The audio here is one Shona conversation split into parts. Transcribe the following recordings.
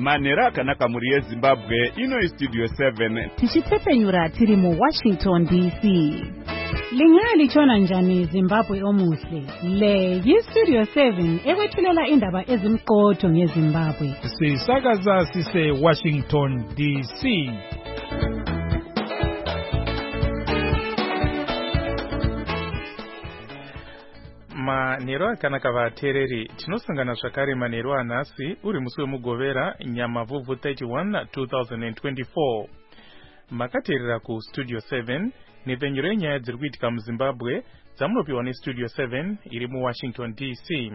manhero akanaka muri yezimbabwe. Ino Studio 7 tichitsepenyura tiri mu Washington DC. Lingalitshona njani Zimbabwe omuhle? Le yi-Studio 7 ekwethulela indaba ezimqotho ngeZimbabwe. Sisakaza sise Washington DC. Manhero akanaka vateereri, tinosangana zvakare manhero anhasi uri musi wemugovera Nyamavhuvhu 31 2024. Makateerera ku Studio 7 nepfenyuro yenyaya dziri kuitika muZimbabwe dzamunopiwa neStudio 7 iri muWashington DC.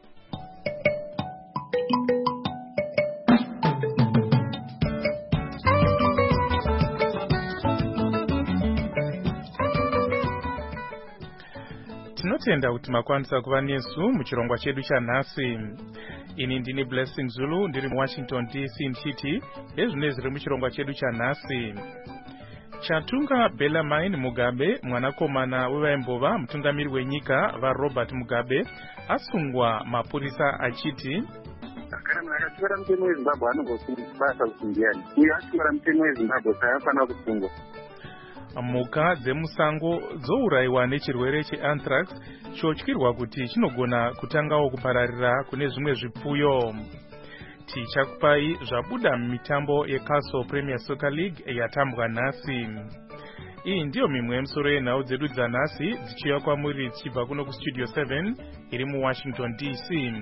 Tinotenda kuti makwanisa kuva nesu muchirongwa chedu chanhasi. Ini ndini Blessing Zulu ndiri muWashington DC ndichiti ezvine zviri muchirongwa chedu chanhasi. Chatunga Bellarmine Mugabe, mwanakomana wevaimbova mutungamiri wenyika vaRobert Mugabe, asungwa mapurisa achiti kana munhu akatyora mutemo weZimbabwe anongobasa kusungiani. Uyo atyora mutemo weZimbabwe saafanira kusungwa. Mhuka dzemusango dzourayiwa nechirwere cheanthrax chotyirwa kuti chinogona kutangawo kupararira kune zvimwe zvipfuyo. Tichakupai zvabuda mumitambo yeCastle Premier Soccer League yatambwa nhasi. Iyi ndiyo mimwe yemusoro yenhau dzedu dzanhasi dzichiuya kwamuri dzichibva kuno kuStudio 7 iri muWashington DC.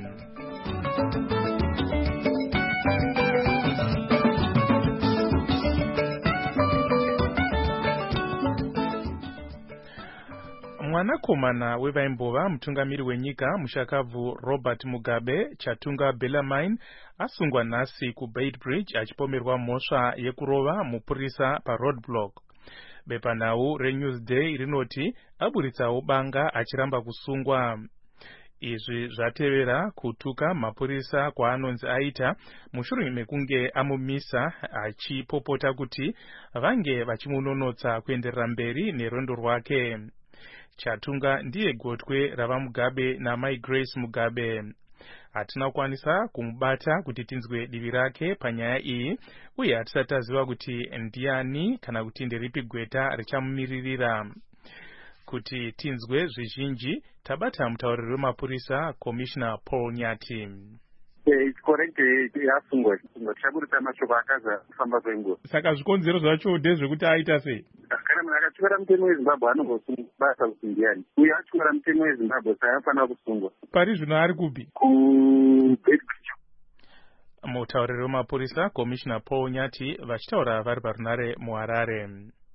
Mwanakomana wevaimbova mutungamiri wenyika mushakabvu Robert Mugabe, Chatunga Bellarmine, asungwa nhasi kuBeitbridge achipomerwa mhosva yekurova mupurisa paRoadblock. Bepanhau reNewsday rinoti aburitsawo banga achiramba kusungwa. Izvi zvatevera kutuka mapurisa kwaanonzi aita mushure mekunge amumisa achipopota kuti vange vachimunonotsa kuenderera mberi nerwendo rwake. Chatunga ndiye gotwe rava Mugabe naMai Grace Mugabe. Hatina kukwanisa kumubata kuti tinzwe divi rake panyaya iyi, uye hatisati taziva kuti ndiani kana kuti nderipi gweta richamumiririra. Kuti tinzwe zvizhinji, tabata mutauriri wemapurisa Commissioner Paul Nyati. It's correct, yasungwa tichaburitsa mashoko akaza kufamba kwenguva. Saka zvikonzero zvacho ndezvekuti aita sei? Kana munhu akatyora mutemo weZimbabwe anongobasa kusungiani. Uyo atyora mutemo weZimbabwe saafanira kusungwa. Pari zvino ari kupi? kuBeitbridge. Mutauriri wemapurisa Commissioner Paul Nyati vachitaura vari parunare muHarare.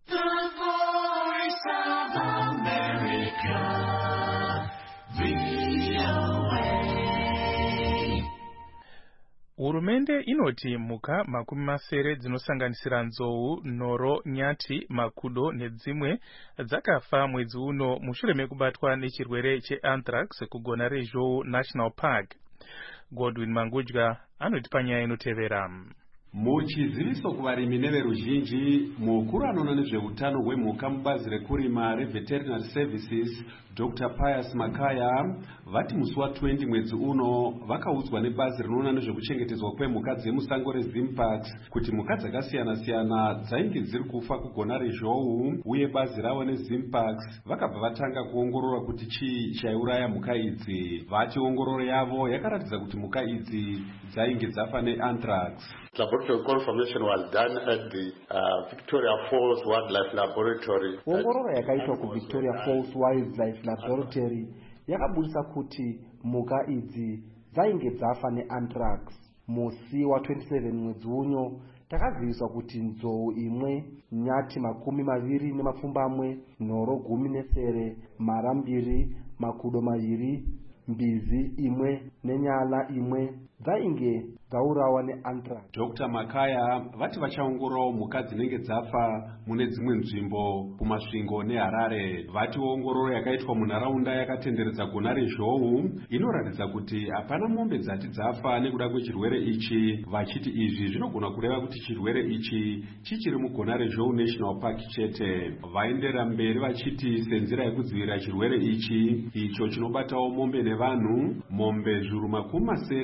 Hurumende inoti mhuka 70 dzinosanganisira nzou, nhoro, nyati, makudo nedzimwe dzakafa mwedzi uno mushure mekubatwa nechirwere cheanthrax kugona reZhou National Park. Godwin Mangudya anoti panyaya inotevera. Muchiziviso kuvarimi neveruzhinji, mukuru anoona nezveutano hwemhuka mubazi rekurima reVeterinary Services Dr. Pius Makaya vati musi wa20 mwedzi uno vakaudzwa nebazi rinoona nezvekuchengetedzwa kwemhuka dzemusango reZimparks kuti mhuka dzakasiyana-siyana dzainge dziri kufa kugona reZhou, uye bazi ravo neZimparks vakabva vatanga kuongorora kuti chii chaiuraya mhuka idzi. Vati ongororo yavo yakaratidza kuti mhuka idzi dzainge dzafa neanthrax. Laboratory confirmation was done at the Victoria Falls Wildlife Laboratory. Ongororo yakaitwa kuVictoria Falls Wildlife Laboratory yakabudisa kuti mhuka idzi dzainge dzafa neanthrax. Musi wa27 mwedzi uno takaziviswa kuti nzou imwe, nyati 20, nhoro 10, mara 2, makudo 2, mbizi 1 nenyala 1 dzainge dzaurawa neanthrax. Dr. Makaya vati vachaongororawo mhuka dzinenge dzafa mune dzimwe nzvimbo kumasvingo neHarare. Vati ongororo yakaitwa munharaunda yakatenderedza gona reZhou inoratidza kuti hapana mombe dzati dzafa nekuda kwechirwere ichi, vachiti izvi zvinogona kureva kuti chirwere ichi chichiri mugona reZhou National Park chete. Vaenderera mberi vachiti senzira yekudzivirira chirwere ichi icho chinobatawo mombe nevanhu, mombe zviuru 80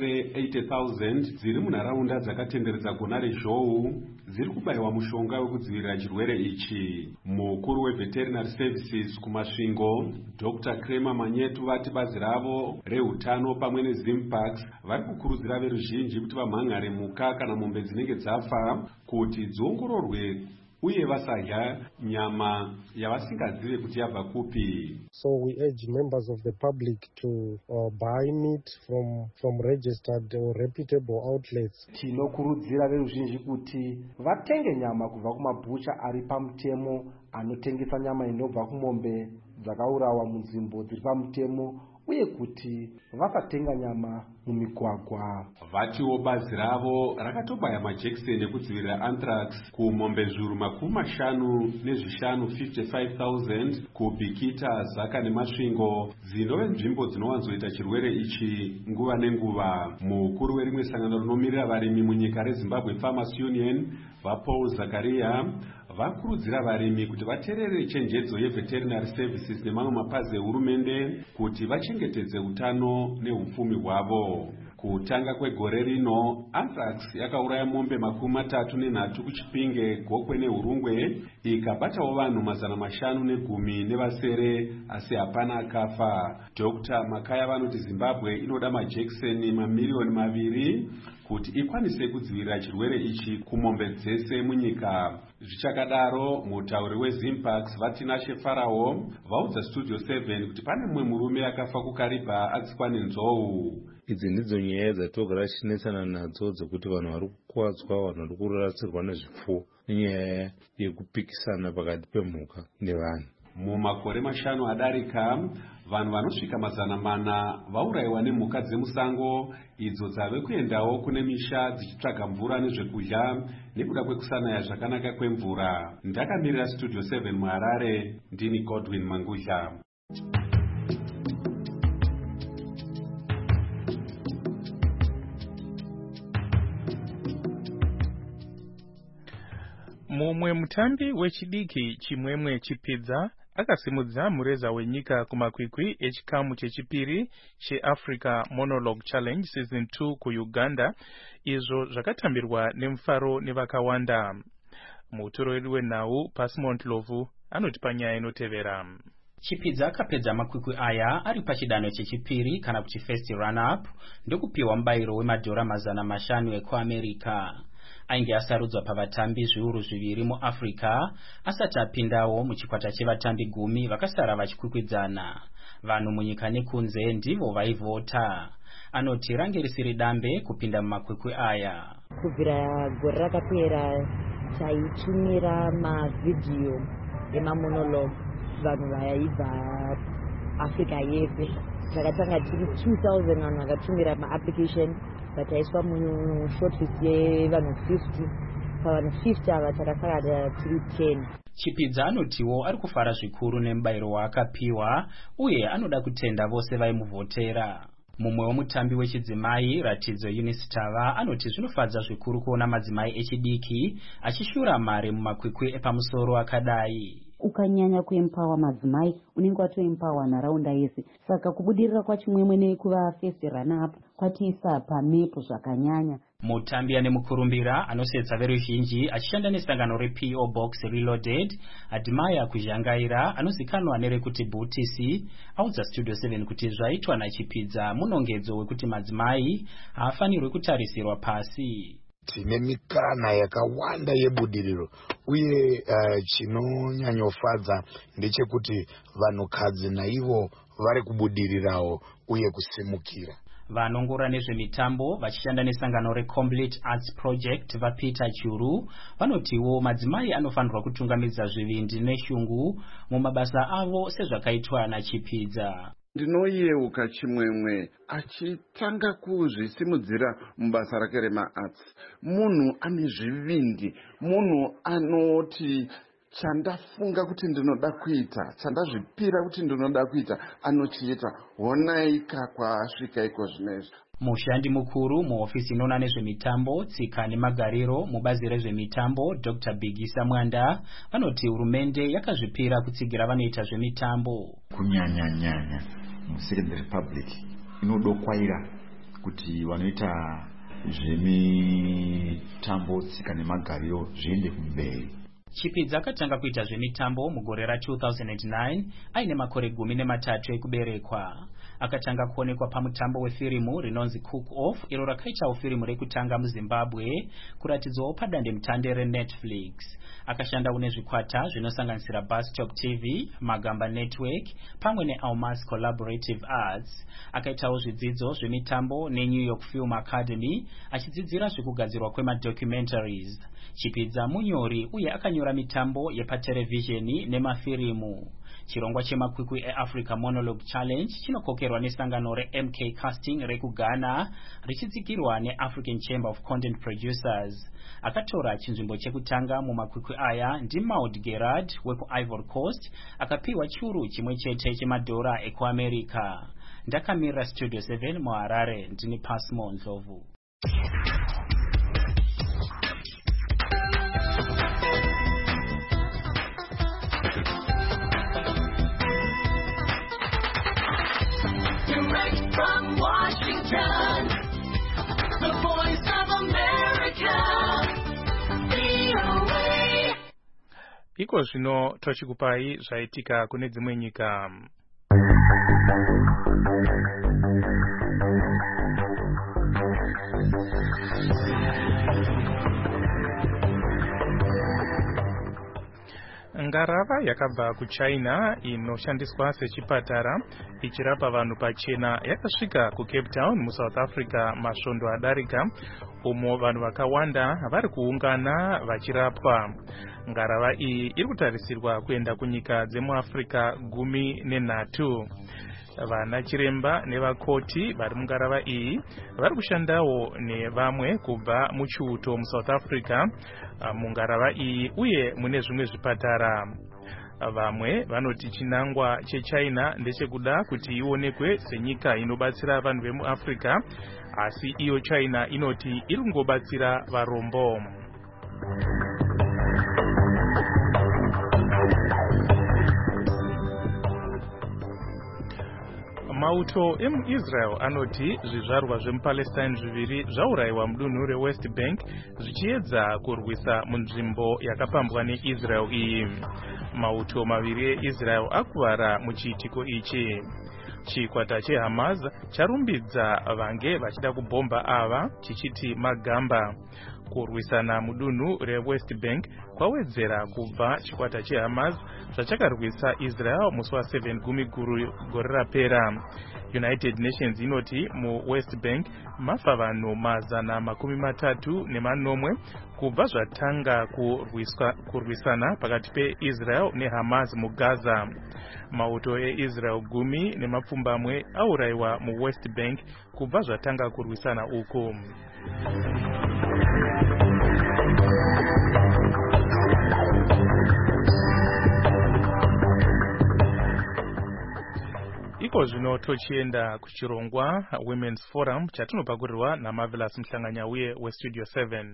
80,000 dziri munharaunda dzakatenderedza gona rezhou dziri kubayiwa mushonga wekudzivirira chirwere ichi. Mukuru weveterinary services kumasvingo Dr. Kramer Manyetu vati bazi ravo reutano pamwe neZimparks vari kukurudzira veruzhinji kuti vamhan'are mhuka kana mombe dzinenge dzafa kuti dziongororwe uye vasadya nyama yavasingazive kuti yabva kupi. So we urge members of the public to buy meat from registered or reputable outlets. Tinokurudzira veruzhinji kuti vatenge nyama kubva kumabhucha ari pamutemo anotengesa nyama inobva kumombe dzakaurawa munzvimbo dziri pamutemo uye kuti vasatenga nyama mumigwagwa. Vatiwo bazi ravo rakatobaya majekiseni ekudzivirira anthrax kumombe zviuru 55 55,000 kubhikita, zaka nemasvingo dzinove nzvimbo dzinowanzoita chirwere ichi nguva nenguva. Mukuru werimwe sangano rinomirira varimi munyika reZimbabwe Farmers Union vaPaul Zakaria vakurudzira varimi kuti vateerere chenjedzo yeveterinary services nemamwe mapazi ehurumende kuti vachengetedze utano neupfumi hwavo. Kutanga kwegore rino anthrax yakauraya mombe 33 kuChipinge, Gokwe neHurungwe ikabatawo vanhu 510 nevasere asi hapana akafa. Dr. Makaya vanoti Zimbabwe inoda majekiseni 2,000,000 kuti ikwanise kudzivirira chirwere ichi kumombe dzese munyika. Zvichakadaro, mutauri weZimparks Vatinashe Farao vaudza Studio 7 kuti pane mumwe murume akafa kuKariba atsikwa nenzou. Idzi ndidzo nyaya dzatogara tichinetsana nadzo dzekuti vanhu vari kukuwadzwa, vanhu vari kurasirwa nezvipfuwo nenyaya yekupikisana pakati pemhuka nevanhu. Mumakore 5 adarika, vanhu vanosvika 400 vaurayiwa nemhuka dzemusango idzo dzave kuendawo kune misha dzichitsvaga mvura nezvekudya nekuda kwekusanaya zvakanaka kwemvura. Ndakamirira Studio 7 muHarare, ndini Godwin Mangudya. Mumwe mutambi wechidiki Chimwemwe Chipidza akasimudza mureza wenyika kumakwikwi echikamu chechipiri cheAfrica Monologue Challenge Season 2 kuUganda, izvo zvakatambirwa nemufaro nevakawanda. Mutoro wedu wenhau Pasimont Lovu anoti panyaya inotevera. Chipidza akapedza makwikwi aya ari pachidanho chechipiri kana kuti first run-up ndokupiwa mubayiro wemadhora 500 ekuAmerica. Ainge asarudzwa pavatambi zviuru 2 muAfrica asati apindawo muchikwata chevatambi 10 vakasara vachikwikwidzana. Vanhu munyika nekunze ndivo vaivhota. Anoti range risiri dambe kupinda mumakwikwi aya. Kubvira gore rakapera taitumira mavhidhiyo emamonologue vanhu vaibva Africa yese. Takatanga tiri 2000 vanhu vakatumira maapplication vataiswa mushortlist yevanhu 50. Pavanhu 50 ava takasara tiri 10. Chipidza anotiwo ari kufara zvikuru nemubayiro waakapiwa uye anoda kutenda vose vaimuvhotera. Mumwe wemutambi wechidzimai Ratidzo Eunice Tava anoti zvinofadza zvikuru kuona madzimai echidiki achishura mari mumakwikwi epamusoro akadai. Ukanyanya kuempower madzimai unenge watoempower nharaunda yese. Saka kubudirira kwaChimwemwe nekuva first run-up kwatiisa pamepo zvakanyanya. Mutambi ane mukurumbira anosetsa veruzhinji achishanda nesangano rePO Box Reloaded, Admaya Kuzhangaira anozikanwa nerekuti BTC audza Studio 7 kuti zvaitwa naChipidza munongedzo wekuti madzimai haafanirwi kutarisirwa pasi. Tine mikana yakawanda yebudiriro uye chinonyanyofadza ndechekuti vanhukadzi naivo vari kubudirirawo uye kusimukira. Vanongora nezvemitambo vachishanda nesangano reComplete Arts Project vaPeter Churu vanotiwo madzimai anofanirwa kutungamidza zvivindi neshungu mumabasa avo sezvakaitwa naChipidza. Ndinoyeuka Chimwemwe achitanga kuzvisimudzira mubasa rake remaarts. Munhu ane zvivindi, munhu anoti chandafunga kuti ndinoda kuita, chandazvipira kuti ndinoda kuita, anochiita. Honaika kwaasvika iko zvinezvi. Mushandi mukuru muofisi inoona nezvemitambo, tsika nemagariro mubazi rezvemitambo Dr. Bigisa Mwanda vanoti hurumende yakazvipira kutsigira vanoita zvemitambo. Kunyanya muSecond Republic inodokwaira kuti vanoita zvemitambo tsika nemagariro zviende kumberi. Chipidza akatanga kuita zvemitambo mugore ra2009 aine makore 13 ekuberekwa. Akatanga kuonekwa pamutambo wefirimu rinonzi Cook Off, iro rakaitawo firimu rekutanga muZimbabwe kuratidzwawo padandemutande reNetflix. Akashanda une zvikwata zvinosanganisira Bus Stop TV, Magamba Network pamwe neAlmas Collaborative Arts. Akaitawo zvidzidzo zvemitambo neNew York Film Academy achidzidzira zvekugadzirwa kwemadocumentaries. Chipidza munyori uye akanyora mitambo yepaterevhizheni nemafirimu. Chirongwa chemakwikwi eAfrica Monologue Challenge chinokokerwa nesangano reMK Casting rekuGhana richitsigirwa neAfrican Chamber of Content Producers. Akatora chinzvimbo chekutanga mumakwikwi aya ndiMaud Gerard wekuIvory Coast, akapiwa chiuru chimwe chete chemadhora ekuAmerica. Ndakamirira Studio 7 muHarare, ndini Pasmo Ndlovu. From Washington, the voice of America, VOA. Iko zvino tochikupai zvaitika kune dzimwe nyika. Ngarava yakabva kuChina inoshandiswa sechipatara ichirapa vanhu pachena yakasvika kuCape Town muSouth Africa masvondo adarika, umo vanhu vakawanda vari kuungana vachirapwa. Ngarava iyi iri kutarisirwa kuenda kunyika dzemuAfrica 13. Vana chiremba nevakoti vari mungarava iyi vari kushandawo nevamwe kubva muchiuto muSouth Africa mungarava iyi uye mune zvimwe zvipatara. Vamwe vanoti chinangwa cheChina ndechekuda kuti ionekwe senyika inobatsira vanhu vemuAfrica, asi iyo China inoti iri kungobatsira varombo. Mauto emuIsrael anoti zvizvarwa zvemuPalestine zviviri zvaurayiwa mudunhu reWest Bank zvichiedza kurwisa munzvimbo yakapambwa neIsrael iyi. Mauto maviri eIsrael akuvara muchiitiko ichi. Chikwata cheHamas charumbidza vange vachida kubhomba ava chichiti magamba. Kurwisana mudunhu reWest Bank kwawedzera kubva chikwata cheHamas zvachakarwisa Israel musi wa7 gumi gore rapera. United Nations inoti muWest Bank mafa vanhu 330 kubva zvatanga kurwisana pakati peIsrael neHamas muGaza. Mauto eIsrael 10 aurayiwa muWest Bank kubva zvatanga kurwisana uku. Iko zvino tochienda kuchirongwa Women's Forum chatinopakurirwa naMarvelous Mhlanganya uye weStudio 7.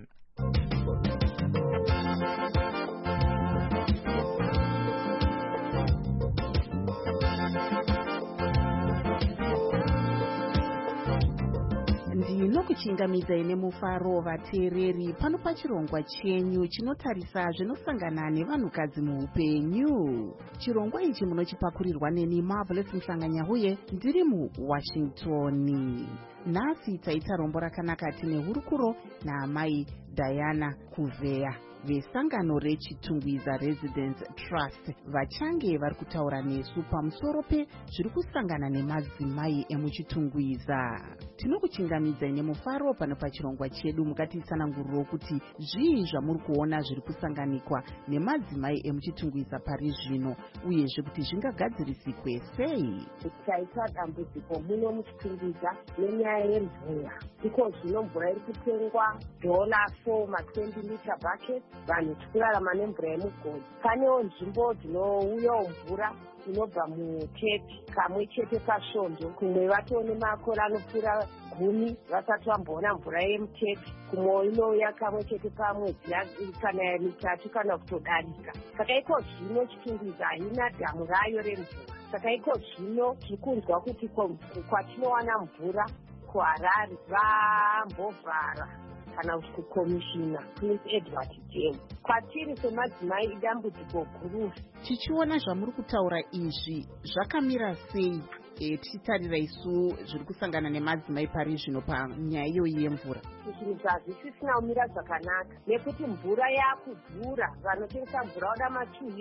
Ndinokuchingamidzai nemufaro vateereri pano pachirongwa chenyu chinotarisa zvinosangana nevanhukadzi muupenyu. Chirongwa ichi munochipakurirwa neni Marvelous Mhlanganya uye ndiri muWashington. Nhasi taita rombo rakanaka tine hurukuro naamai Diana Kuveya vesangano reChitungwiza Residence Trust vachange vari kutaura nesu pamusoro pezviri kusangana nemadzimai emuChitungwiza. Tinokuchingamidzai nemufaro pano pachirongwa chedu, mukatitsananguriro kuti zvii zvamuri kuona zviri kusanganikwa nemadzimai emuChitungwiza pari zvino uyezve kuti zvingagadziriswe sei. Taita dambudziko muno muChitungwiza nenyaya yemvura. Iko zvino mvura iri kutengwa $4 lita bucket, vanhu tikurarama nemvura yemugodhi. Panewo nzvimbo dzinouyawo mvura inobva mutepi kamwe chete pasvondo, kumwe vatone makore anopfuura 10 vasati vamboona mvura yemutepi, kumwe inouya kamwe chete pamwedzi kana 3 kana kutodarika. Saka iko zvino Chitungwiza haina dhamu rayo remvura. Saka iko zvino tiri kunzwa kuti kwatinowana mvura kuharare vambovhara kana kuti kukomishina prince edward james. Kwatiri semadzimai idambudziko guru. Tichiona zvamuri kutaura izvi zvakamira sei tichitarira isu zviri kusangana nemadzimai pari zvino panyaya iyoyi yemvura? Zvinhu zvazvisisina kumira zvakanaka nekuti mvura yakudhura. Vanotengesa mvura vada ma$2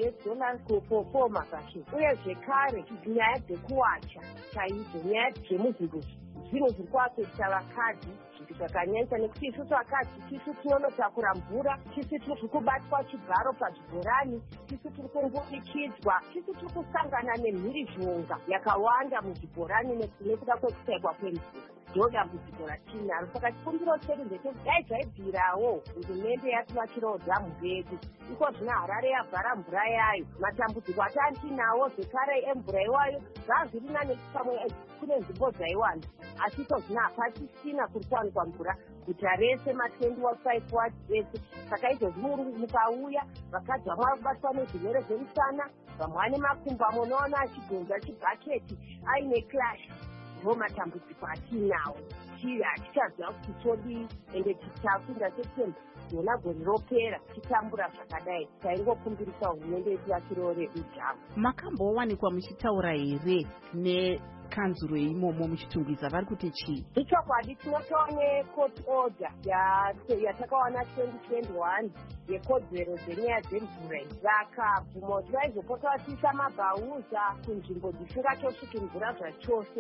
for mabhashini, uye zvekare nyaya dzekuwacha chaidzo, nyaya dzemuzvinhu zvinhu zviri kuafekita vakadzi zvakanyanyisa, nekuti isusu vakadzi tisu tinonotakura mvura, tisu tiri kubatwa chigaro pazvibhorani, tisu tiri kungunikidzwa, tisu tiri kusangana nemhirizhonga yakawanda muzvibhorani nekuda kwekusaikwa kwemvura. Ndodambudziko ratinaro. Saka chikumbiro chedu ndechekuti dai zvaibvirawo hurumende yativakirawo dhamu redu, iko zvino Harare yabvara mvura yayo. Matambudziko atinawo zvekare emvura iwayo zvazviri nane pamwe kune nzvimbo dzaiwanda, asi iko zvino hapasisina kuri kuwanikwa mvura guta rese ma25 wards ese. Saka izvozvi mukauya vakadzi vamwe vari kubatwa nezvirwere zvemusana, vamwe vane makumbo amunoona achidhonza chibhaketi aine clash. Ndo matambudziko atinawo. Hatichaziva kuti todii, ende tichapinda septemba yona gore ropera tichitambura zvakadai. Taingokumbirisa hurumende yetivakirawo redu dhamu. Makambowanikwa muchitaura here nekanzuro imomo muchitungwiza, vari kuti chii? Ichokwadi, tinotoone court order yatakawana 2021 yekodzero dzenyaya dzemvura. Vakabvuma kuti vaizopota vatiisa mabhauza kunzvimbo dzisingatosviki mvura zvachose.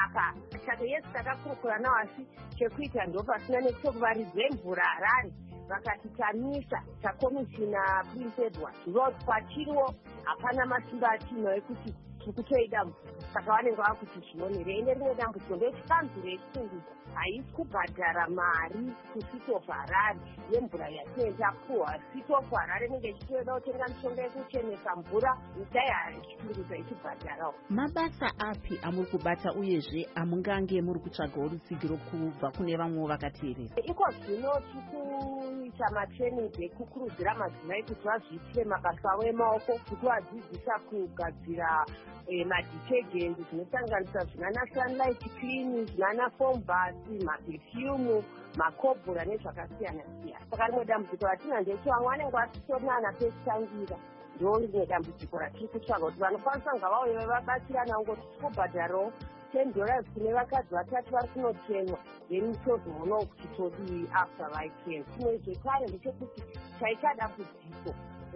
Saka yesu takakurukura nawo, asi chekuita ndopasina, nekuti kuvaridze mvura Harare vakatitamisa takomishina Prince Edward. Ndoti kwatiriwo hapana masimba atinawo ekuti tikutoida mvura. Saka vanenge vakuti zvinonere. Ine rimwe dambudziko ndechikanzuro yechitungwiza haisi kubhadhara mari kusvito Harare yemvura yatinenge tapuhwa. Sito Harare inenge ichitoda kutenga mishonga yekuchenesa mvura, dai chitungwiza ichibhadharawo. Mabasa api amuri kubata uyezve amungange muri kutsvagawo rutsigiro kubva kune vamwewo vakateerera? Iko zvino tikuita matraining ekukurudzira madzimai kuti vazviitire mabasa avo emaoko, kuti vadzidzisa kugadzira madetergent zvinosanganisa zvinana sunlight clean, zvinana foam bath, maperfume, makobhora nezvakasiyana siyana. Saka rimwe dambudziko ratina ndekuti vamwe vanenge vasitorina pekutangira. Ndo rimwe dambudziko ratiri kutsvaga kuti vanokwanisa kunga vauya vabatsirana, ngoti tikubhadharawo $10 kune vakadzi vatatu vari kunotenwa, then tozoonawo kuti todii after vaitenga. Chimwe zvekare ndechekuti chaita dambudziko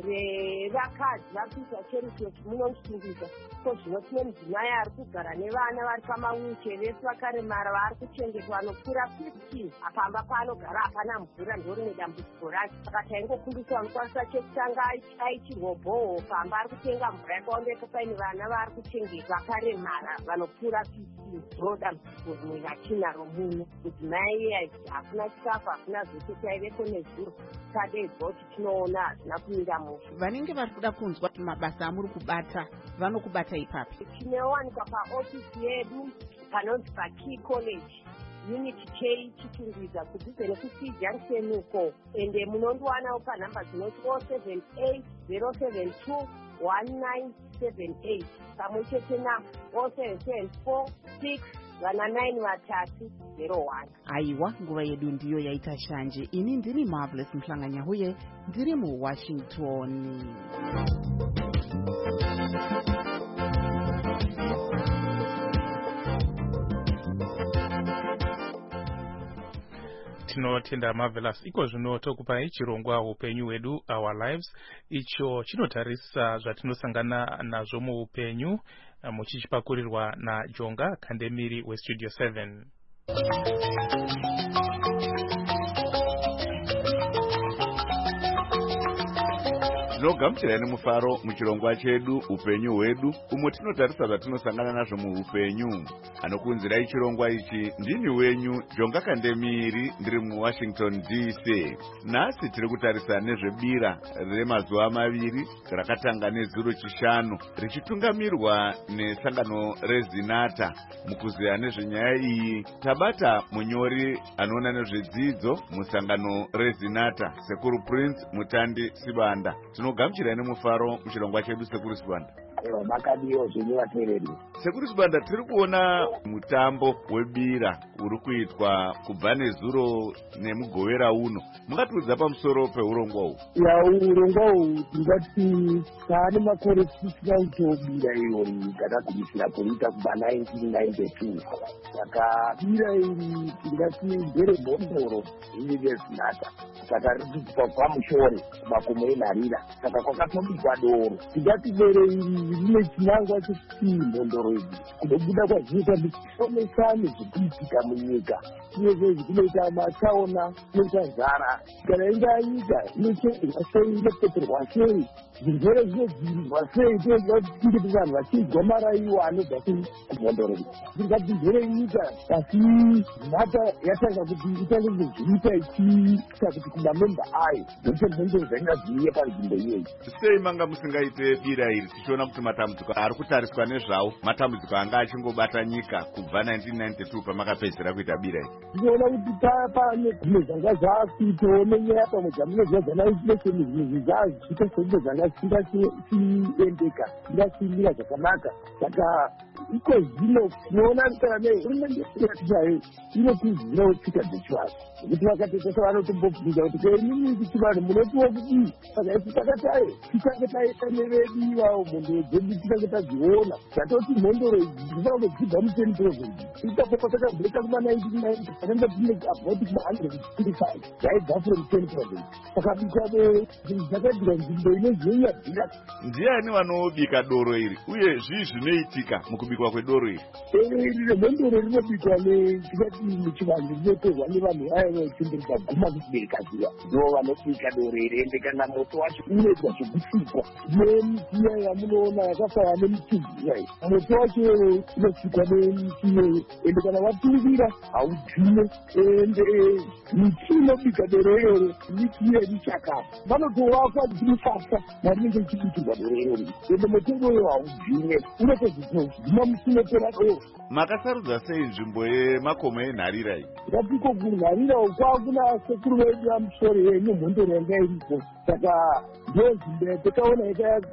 revakadzi vakuita cheriketi munondisungiza, ko zvino tine mudzimai ari kugara nevana vari pamawheelchair, vese vakaremara vari kuchengetwa, vanopfuura 15 apamba paanogara hapana mvura. Ndo rimwe dambudziko racho. Saka taingokumbisa vanokwanisa chekutanga aichirwo bhoho pamba ari kutenga mvura yakaondeka paine vana vari kuchengetwa vakaremara vanopfuura 15. Ndo dambudziko rimwe ratinaro muno. Mudzimai hakuna chikafu, hakuna zvese, taiveko nezuro tadedzwa kuti tinoona hazvina kumira musho. Vanenge vari kuda kunzwa mabasa amuri kubata vanokubata ipapi? Tinowanikwa paofisi yedu panonzi paKey College Unit K Chitungwiza, kudhuze nekuC Junction uko. Ende munondiwanawo panhamba dzinoti 078 072 1978 pamwe chete na 0774 6 931. Aiwa, nguva yedu ndiyo yaita shanje. Ini ndini Marvelous Mhlanganyahuye, ndiri muWashington. Tinotenda Marvelous. Iko zvino tokupai chirongwa upenyu hwedu, Our Lives. Icho chinotarisa zvatinosangana nazvo muupenyu, muchichipakurirwa naJonga Kandemiri weStudio 7. Tinogamuchirai nemufaro muchirongwa chedu upenyu hwedu, umo tinotarisa zvatinosangana nazvo muupenyu. Anokunzirai chirongwa ichi ndini wenyu Jonga Kandemiri, ndiri muWashington DC. Nhasi tiri kutarisa nezvebira remazuva maviri rakatanga nezuro chishanu, richitungamirirwa nesangano reZinata. Mukuziya nezvenyaya iyi tabata munyori anoona nezvedzidzo musangano reZinata, Sekuru Prince Mutandi Sibanda. Tinogamuchirai nemufaro muchirongwa chedu, Sekuru Sibanda. Makadiyo zvinovateereri. Sekuru Sibanda, tiri kuona mutambo webira uri kuitwa kubva nezuro nemugovera uno. Mungatiudza pamusoro peurongwa uhu? Urongwa uhu tingati taane makore 6 tobira iri takagumisira kuita kubva 1992. Saka bira iri tingati nderemhondoro iri rezinata. Saka rikuitwa pamushore makomo enharira. Saka kwakatobikwa doro. Tingati bere iri rine chinangwa chekuti mhondoro idzi kunobuda kwazvinoita ndishomesane zvekuitika munyika. Uyezve zvinoita matsaona, inoita nzara. Kana inganyika inocherwa sei, inopeperwa sei, zvirwere zvinodzivirirwa sei, tinenge vanhu vachinzwa maraiwa anobva kumhondoro. Tingadzirwere nyika asi nhata yatanga kuti itange kuzviita ichiita kuti kumamemba ayo dzoite mhondoro dzaingaziviye panzvimbo iyoyi. Sei manga musingaite bira iri tichiona kuti matambudziko ari kutariswa nezvawo matambudziko anga achingobata nyika kubva 1992 pamakapedzera kuita bira iri? Tinoona kuti pane zvimwe zvanga zvaakuitawo nenyaya pamwe dzamunozva dzanainflation zvinhu zvaazviita sezvo zvanga zvisingachiendeka zvingasimira zvakanaka. Saka iko zvino tinoona kana nehurumende yacho inokuzvirawo tsika dzechivanhu nekuti vakatotesa vanotombobvunza kuti keinini kuti vanhu munotiwo kudii. Saka isi takataye titange taita nevedu ivavo mhondoro dzedu titange tadziona dzatoti mhondoro idzi dzifanira kudzibva mu10 province. Ipapo patakabheka kuma1990 pakanga tine about kuma125 dzaibva from 10 province. Saka bikwa zvinhu zvakaitika nzvimbo inozonya bhira. Ndiani vanobika doro iri uye zvii zvinoitika mukubikwa kwedoro iri? Remhondoro rinobikwa netikati muchivanhu rinotorwa nevanhu vaya vanotenderwa guma kubereka ziya. Ndo vanobika doro iri ende kana moto wacho unoitwa zvekusikwa nemidziya yamunoona yakafanana nemichidzi yayi. Moto wacho unosikwa nemichiyo ende kana watungira haudzime ende miti inobika doro iroro miti yemichakara. Vanotovakwa dzimusasa marinenge ichibikirwa doro iroro ende moto uyo haudzime unotozvima musinopera doro. Makasarudza sei nzvimbo yemakomo enharira iyi? Ngapiko kunharira kwakuna sekuru vedu vamusoro nemhondoro yanga iripo. Saka ndo nzvimbo yatakaona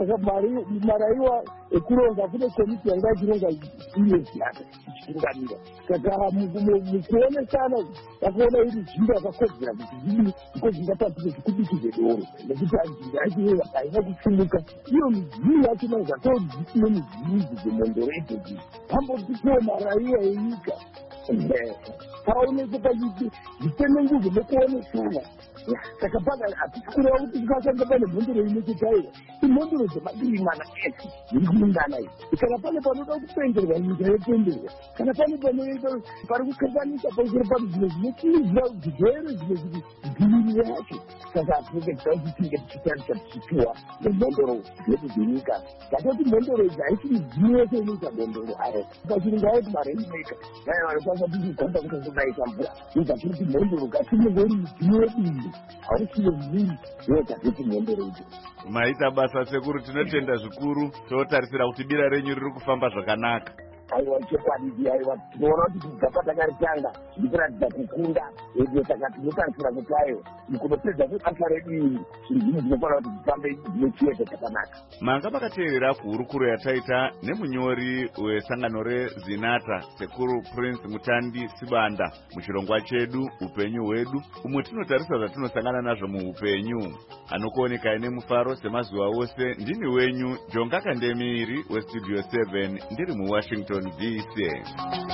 maraiwa ekuronga kune komiti yanga ichironga iyo ziyata ichitungamira. Saka mukuonesana takaona iri nzvimbo yakakodzera kuti zvidii iko zvingapatike zvekubikirwe doro nekuti nzvimbo yacho haina kupfumuka. Iyo midziyo yacho mazatodzisine midziyo idzi dzemhondoro idzodzi pambotikewo maraiwa enyika paoneke pachiti zvitenenguzo nekuonesana. Saka paka hatikureva kuti tikasanga pane mhondoro inechetayiwa imhondoro dzemadiri mana ese iri kuungana iyi. Kana pane panoda kupenderwa nyika yopenderwa, kana pane pari kukanganisa pamusoro pano zvimwe zvinotizira zvirwere zvimwe zvidziviriro yacho. Saka hatinenge tida kuti tinge tichitarisa tichipiwa nemhondoro yedu dzenyika. Ngatoti mhondoro idzi haisi midziyo yese inoita mhondoro ayo. Pachirungu aoti marainmaker vaya vanokwanisa kutigomba kutozodaisa mvura. Ngatoti mhondoro ngatinenge iri midziyo yedu hausile mviri yogadzoti mhondoro idzi. Maita basa sekuru, tinotenda zvikuru, totarisira kuti bira renyu riri kufamba zvakanaka. Aiwa chokwadi aiwa tinoona kuti kubva patakarikanga ndikuratidza kukunda ende saka tinotarisira kuti ayo kunopedza kwebasa redu iri zvinhu zvinofanira kuti zvifambe nechiedza chakanaka. Manga makateerera kuhurukuro yataita nemunyori wesangano rezinata sekuru Prince Mutandi Sibanda muchirongwa chedu upenyu hwedu, umwe tinotarisa zvatinosangana nazvo muupenyu. Anokuonekai nemufaro semazuva ose ndini wenyu Jonga Kandemiri westudio 7 ndiri muWashington DC.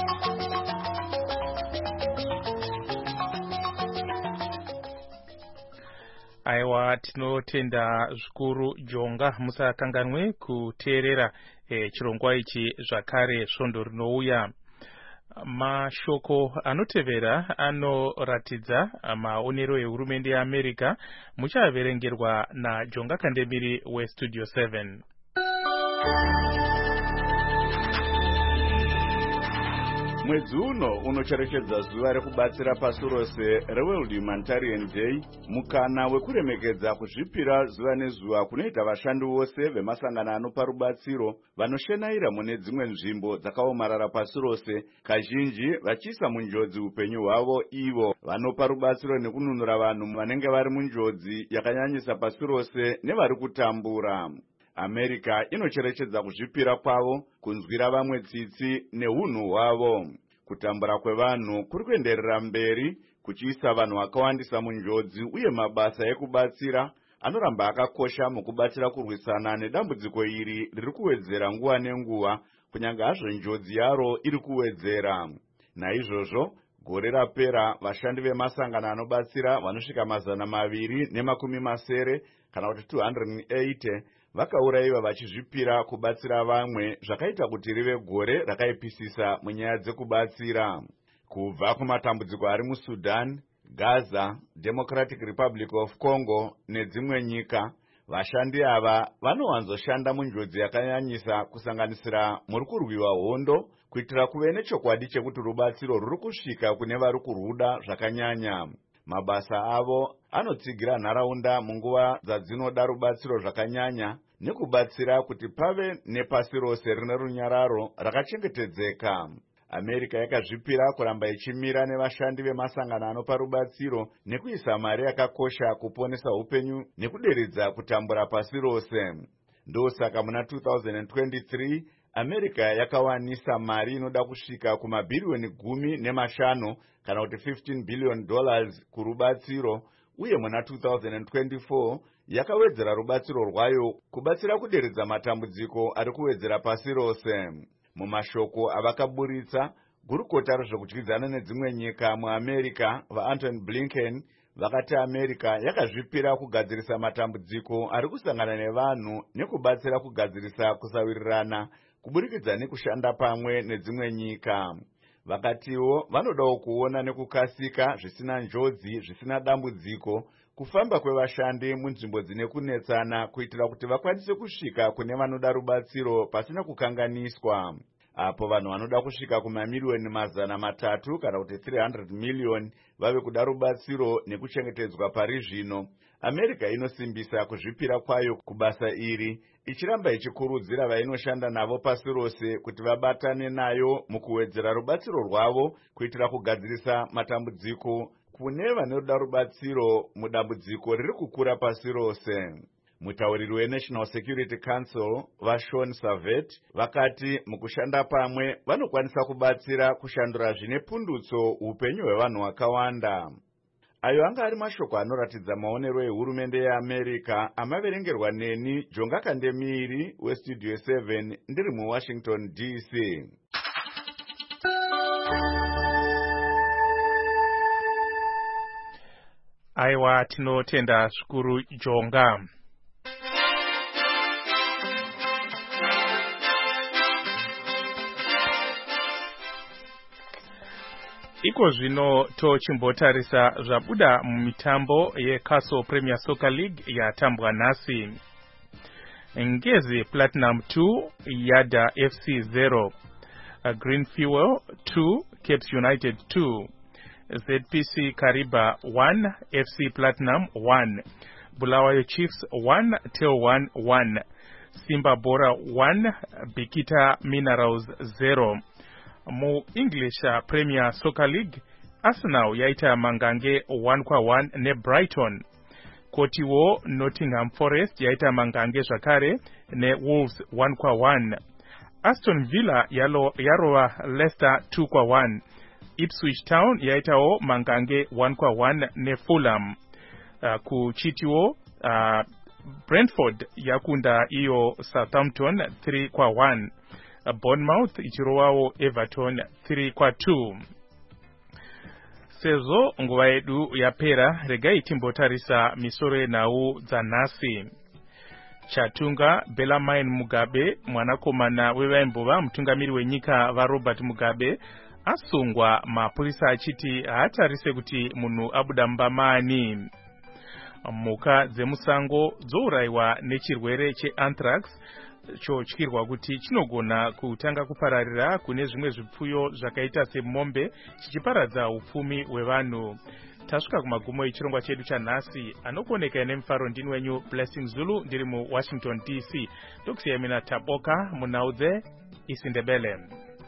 Aiwa, tinotenda zvikuru Jonga. Musakanganwe kuteerera chirongwa ichi zvakare svondo rinouya. Mashoko anotevera anoratidza maonero ehurumende yeAmerica, muchaverengerwa naJonga Kandemiri westudio 7. Mwedzi uno unocherechedza zuva rekubatsira pasi rose reWorld Humanitarian Day, mukana wekuremekedza kuzvipira zuva nezuva kunoita vashandi vose vemasangano anopa rubatsiro vanoshenaira mune dzimwe nzvimbo dzakaomarara pasi rose, kazhinji vachiisa munjodzi upenyu hwavo ivo vanopa rubatsiro nekununura vanhu vanenge vari munjodzi yakanyanyisa pasi rose nevari kutambura. America inocherechedza kuzvipira kwavo, kunzwira vamwe tsitsi nehunhu hwavo. kutambura kwevanhu kuri kuenderera mberi kuchiisa vanhu vakawandisa munjodzi uye mabasa ekubatsira anoramba akakosha mukubatsira kurwisana nedambudziko iri riri kuwedzera nguva nenguva kunyange hazvo njodzi yaro iri kuwedzera. Naizvozvo gore rapera vashandi vemasangano anobatsira vanosvika 270 kana kuti 280 vakaurayiwa vachizvipira kubatsira vamwe, zvakaita kuti rive gore rakaipisisa munyaya dzekubatsira. Kubva kumatambudziko ari muSudan, Gaza, Democratic Republic of Congo nedzimwe nyika, vashandi ava vanowanzoshanda munjodzi yakanyanyisa kusanganisira muri kurwiwa hondo kuitira kuve nechokwadi chekuti rubatsiro ruri kusvika kune vari kurwuda zvakanyanya. Mabasa avo anotsigira nharaunda munguva dzadzinoda rubatsiro zvakanyanya nekubatsira kuti pave nepasi rose rine runyararo rakachengetedzeka. America yakazvipira kuramba ichimira nevashandi vemasangano anopa rubatsiro nekuisa mari yakakosha kuponesa upenyu nekuderedza kutambura pasi rose. Ndosaka muna 2023 America yakawanisa mari inoda kusvika kumabhiriyoni 15 kana kuti $15 billion kurubatsiro, uye muna 2024 yakawedzera rubatsiro rwayo kubatsira kuderedza matambudziko ari kuwedzera pasi rose. Mumashoko avakaburitsa, gurukota rezvekudyidzana nedzimwe nyika muAmerica vaAntony Blinken vakati America yakazvipira kugadzirisa matambudziko ari kusangana nevanhu nekubatsira kugadzirisa kusawirirana kuburikidza nekushanda pamwe nedzimwe nyika. Vakatiwo vanodawo kuona nekukasika zvisina njodzi zvisina dambudziko kufamba kwevashandi munzvimbo dzine kunetsana kuitira kuti vakwanise kusvika kune vanoda rubatsiro pasina kukanganiswa. Apo vanhu vanoda kusvika kumamiliyoni 300 kana kuti 300 million vave kuda rubatsiro nekuchengetedzwa pari zvino, America inosimbisa kuzvipira kwayo kubasa iri, ichiramba ichikurudzira vainoshanda navo pasi rose kuti vabatane nayo mukuwedzera rubatsiro rwavo kuitira kugadzirisa matambudziko kune vanoda rubatsiro mudambudziko riri kukura pasi rose. Mutauriri weNational Security Council vaSean Savet vakati mukushanda pamwe vanokwanisa kubatsira kushandura zvine pundutso upenyu hwevanhu vakawanda. Ayo anga ari mashoko anoratidza maonero ehurumende yeAmerica amaverengerwa neni Jonga Kandemiri weStudio 7 ndiri muWashington DC. Aiwa, tinotenda zvikuru Jonga. Iko zvino tochimbotarisa zvabuda mumitambo yeCastle Premier Soccer League yatambwa nhasi. Ngezi Platinum 2 Yada FC 0, Green Fuel 2 Capes United 2, ZPC Kariba 1 FC Platinum 1, Bulawayo Chiefs 1 Tel 1, Simba Bora 1 Bikita Minerals 0. Mu English Premier Soccer League, Arsenal yaita mangange 1-1 ne Brighton. Kotiwo Nottingham Forest yaita mangange zvakare ne Wolves 1-1. Aston Villa yarova Leicester 2-1. Ipswich Town yaitawo mangange 1-1 ne Fulham. Kuchitiwo Brentford yakunda iyo Southampton 3-1. Bournemouth ichirowawo Everton 3-2. Sezo nguva yedu yapera, regai timbotarisa misoro yenhau dzanhasi. Chatunga Bellarmine Mugabe, mwanakomana wevaimbuva mutungamiri wenyika vaRobert Mugabe, asungwa mapurisa achiti haatarise kuti munhu abuda mbamani. Mhuka dzemusango dzourayiwa nechirwere cheanthrax, chotyirwa kuti chinogona kutanga kupararira kune zvimwe zvipfuyo zvakaita semombe chichiparadza upfumi hwevanhu. Tasvika kumagumo echirongwa chedu chanhasi, anokuoneka nemufaro ndini wenyu Blessing Zulu ndiri muWashington DC. Ndokusiyai mina Taboka munhau dzeIsindebele.